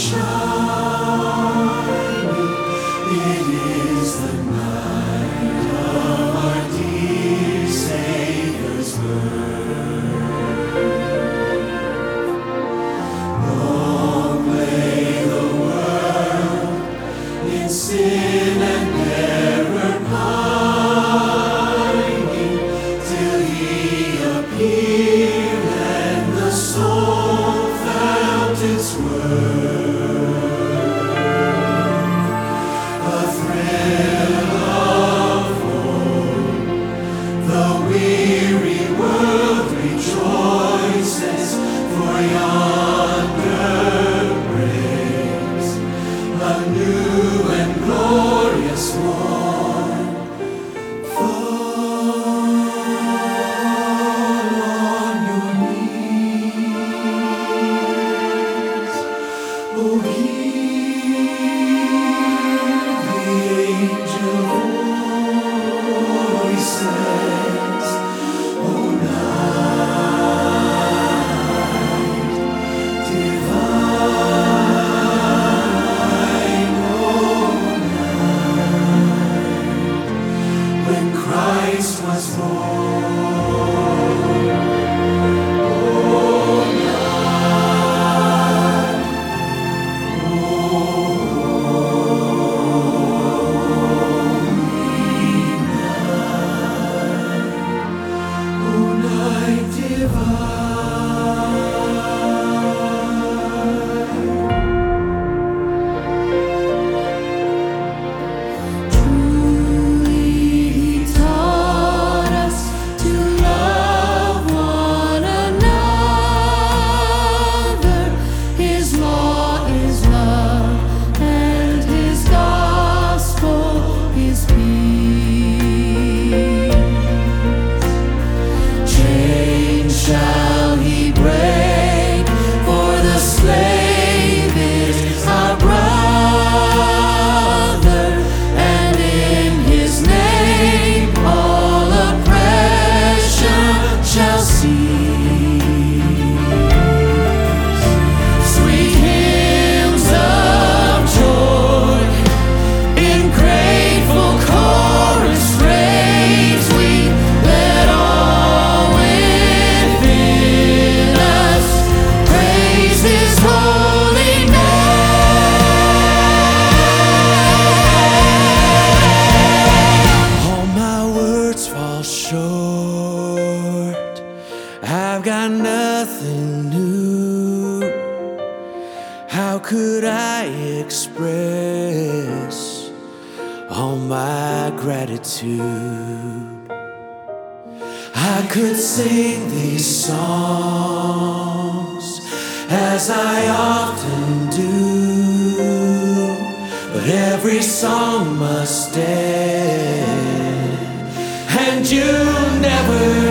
shining. It is the night of our dear Savior's birth. Long lay the world in sin and error pining, till He appeared and the soul found its worth. A thrill of hope, the weary world rejoices, for yonder breaks a new and glorious morn. Fall on your knees, oh, hear the angel voices, oh, night divine, oh, night when Christ was born, oh, night, oh, night divine. Truly He taught us to love one another. His law is love, and His gospel is peace. Chains shall He break, for the slave is our brother, and in His name all oppression shall cease. Sweet hymns of joy in grateful chorus raise we, let all within us praise His holy name. All my words fall short, I've got nothing new. How could I express all my gratitude? I could sing these songs as I often do, but every song must end, and you never